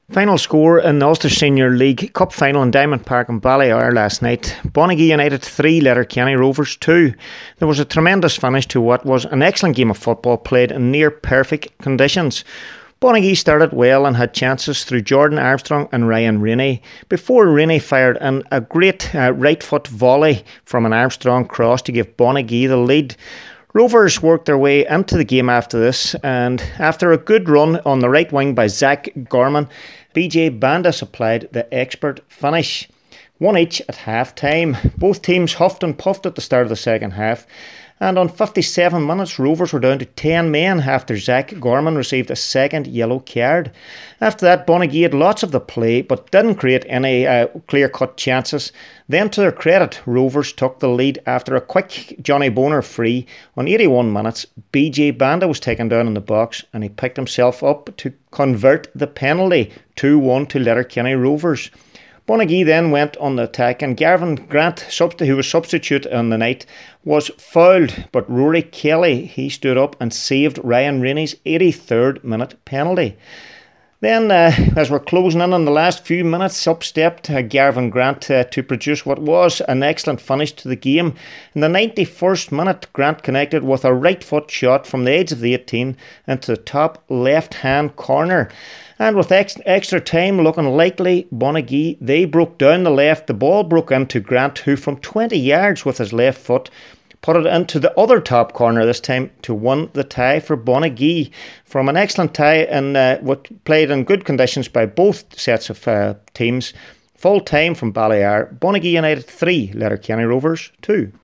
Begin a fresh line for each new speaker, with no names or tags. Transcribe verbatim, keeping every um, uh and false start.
Final score in the Ulster Senior League Cup final in Diamond Park in Ballyar last night. Bonagee United three, Letterkenny Rovers two. There was a tremendous finish to what was an excellent game of football played in near perfect conditions. Bonagee started well and had chances through Jordan Armstrong and Ryan Rainey before Rainey fired in a great uh, right foot volley from an Armstrong cross to give Bonagee the lead. Rovers worked their way into the game after this, and after a good run on the right wing by Zach Gorman, B J Banda supplied the expert finish. One each at half time. Both teams huffed and puffed at the start of the second half, and on fifty-seven minutes Rovers were down to ten men after Zach Gorman received a second yellow card. After that, Bonagee had lots of the play but didn't create any uh, clear-cut chances. Then, to their credit, Rovers took the lead after a quick Johnny Boner free. On eighty-one minutes, B J Banda was taken down in the box and he picked himself up to convert the penalty, two one to Letterkenny Rovers. Bonagee then went on the attack, and Gavin Grant, who was substitute on the night, was fouled, but Rory Kelly, he stood up and saved Ryan Rainey's eighty-third minute penalty. Then, uh, as we're closing in on the last few minutes, up stepped uh, Gavin Grant uh, to produce what was an excellent finish to the game. In the ninety-first minute, Grant connected with a right foot shot from the edge of the eighteen into the top left-hand corner. And with ex- extra time looking likely, Bonagee, they broke down the left. The ball broke into Grant, who from twenty yards with his left foot put it into the other top corner this time to win the tie for Bonagee. From an excellent tie and uh, what played in good conditions by both sets of uh, teams. Full time from Ballyar, Bonagee United three, Letterkenny Rovers two.